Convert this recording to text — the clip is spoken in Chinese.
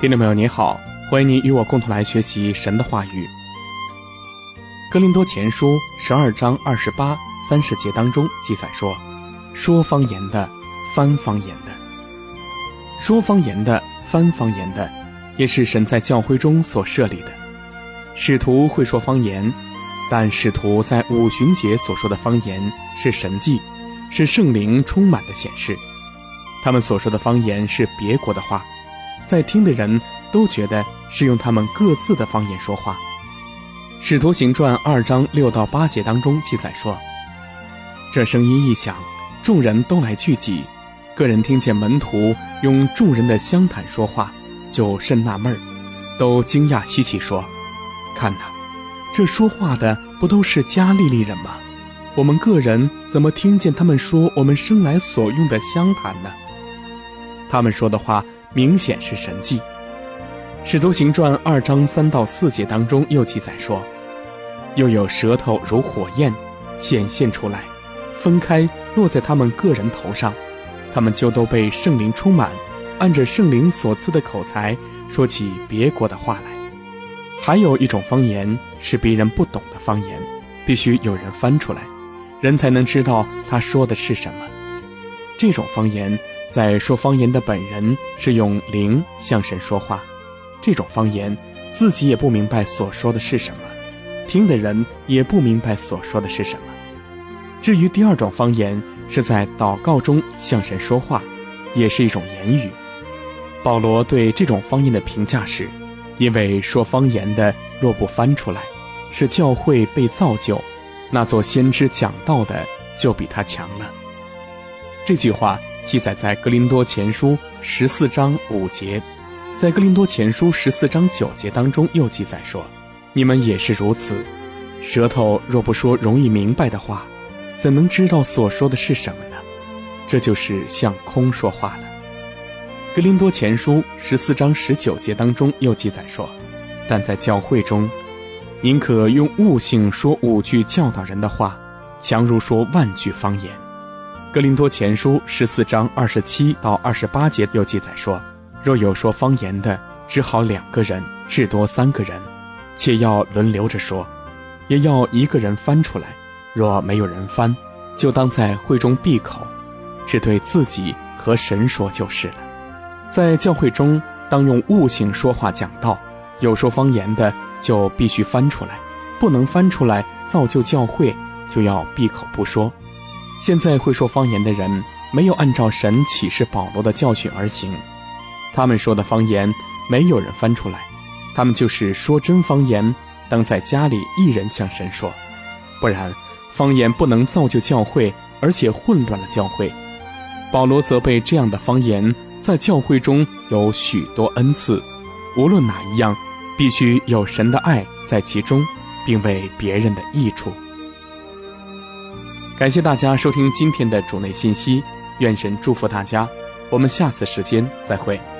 听众朋友您好，欢迎您与我共同来学习神的话语。哥林多前书12章28、30节当中记载说，说方言的，翻方言的。说方言的，翻方言的，也是神在教会中所设立的。使徒会说方言，但使徒在五旬节所说的方言是神迹，是圣灵充满的显示。他们所说的方言是别国的话，在听的人都觉得是用他们各自的方言说话。使徒行传2章6到8节当中记载说，这声音一响，众人都来聚集，个人听见门徒用众人的乡谈说话，就甚纳闷，都惊讶稀奇说，看哪，这说话的不都是加利利人吗？我们个人怎么听见他们说我们生来所用的乡谈呢？他们说的话明显是神迹。使徒行传2章3到4节当中又记载说，又有舌头如火焰显现出来，分开落在他们个人头上，他们就都被圣灵充满，按着圣灵所赐的口才说起别国的话来。还有一种方言是别人不懂的方言，必须有人翻出来，人才能知道他说的是什么。这种方言在说方言的本人是用灵向神说话，这种方言自己也不明白所说的是什么，听的人也不明白所说的是什么。至于第二种方言是在祷告中向神说话，也是一种言语。保罗对这种方言的评价是，因为说方言的若不翻出来，是教会被造就，那做先知讲道的就比他强了。这句话记载在哥林多前书14章5节，在哥林多前书14章9节当中又记载说，你们也是如此，舌头若不说容易明白的话，怎能知道所说的是什么呢？这就是向空说话了。哥林多前书14章19节当中又记载说，但在教会中，宁可用悟性说5句教导人的话，强如说万句方言。哥林多前书14章27到28节又记载说，若有说方言的，只好2个人，至多3个人，且要轮流着说，也要1个人翻出来，若没有人翻，就当在会中闭口，只对自己和神说就是了。在教会中，当用悟性说话讲道，有说方言的就必须翻出来，不能翻出来造就教会，就要闭口不说。现在会说方言的人没有按照神启示保罗的教训而行，他们说的方言没有人翻出来，他们就是说真方言，当在家里一人向神说，不然方言不能造就教会，而且混乱了教会。保罗责备这样的方言在教会中有许多恩赐，无论哪一样，必须有神的爱在其中，并为别人的益处。感谢大家收听今天的主内信息，愿神祝福大家，我们下次时间再会。